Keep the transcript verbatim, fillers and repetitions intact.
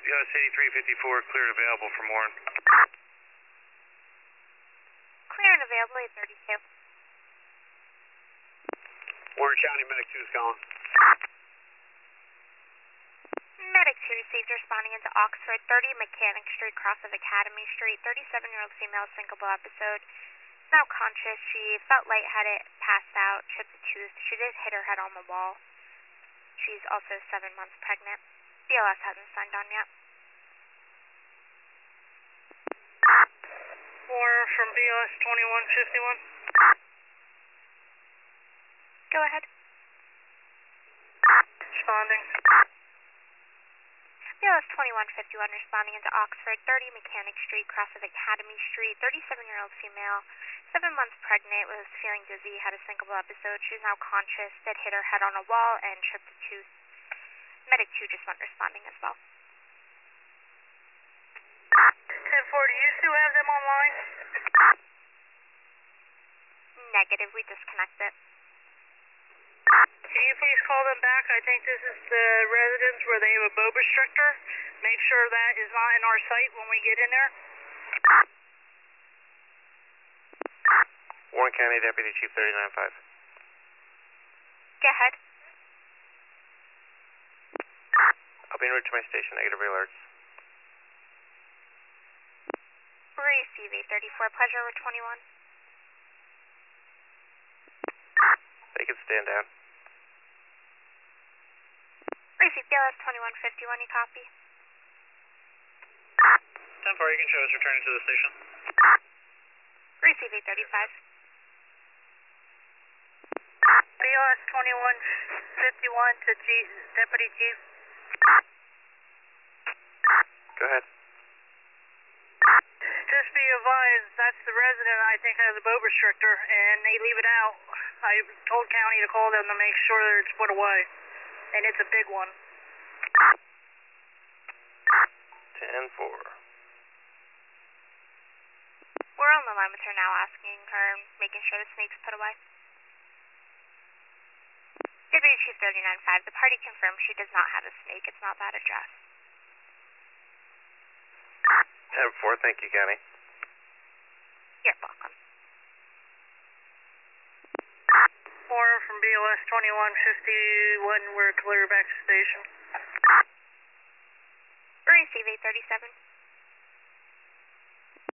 U S eighty-three fifty-four, cleared available for Warren. Clear and available, eight thirty-two. Warren County Medic two is calling. Medic two received responding into Oxford, thirty Mechanic Street, cross of Academy Street, thirty-seven-year-old female, syncopal episode. Now conscious, she felt lightheaded, passed out, chipped a tooth. She did hit her head on the wall. She's also seven months pregnant. B L S hasn't signed on yet. Warren from B L S twenty-one fifty-one. Go ahead. Responding. B L S twenty-one fifty-one responding into Oxford, thirty Mechanic Street, cross of Academy Street, thirty-seven-year-old female, seven months pregnant, was feeling dizzy, had a syncopal episode. She's now conscious, did hit her head on a wall and chipped a tooth. Medic two just went responding as well. ten four, do you still have them online? Negative, we disconnected. Can you please call them back? I think this is the residence where they have a boa restrictor. Make sure that is not in our site when we get in there. Warren County Deputy Chief thirty-nine five. Go ahead. I'll be en route to my station, negative alerts. Receive eight thirty-four, pleasure over twenty-one. They can stand down. Receive B L S twenty-one fifty-one, you copy? ten four, you can show us returning to the station. Receive eight thirty-five. B L S twenty-one fifty-one to G Deputy Chief. Go ahead. Just be advised, that's the resident I think has a boa restrictor, and they leave it out. I told county to call them to make sure that it's put away, and it's a big one. ten four. We're on the line with her now, asking her, making sure the snake's put away. Deputy Chief thirty-nine five, the party confirms she does not have a snake. It's not that address. ten four, thank you, County. You're welcome. Warren from B L S twenty-one fifty-one, we're clear back to station. Receive eight thirty-seven.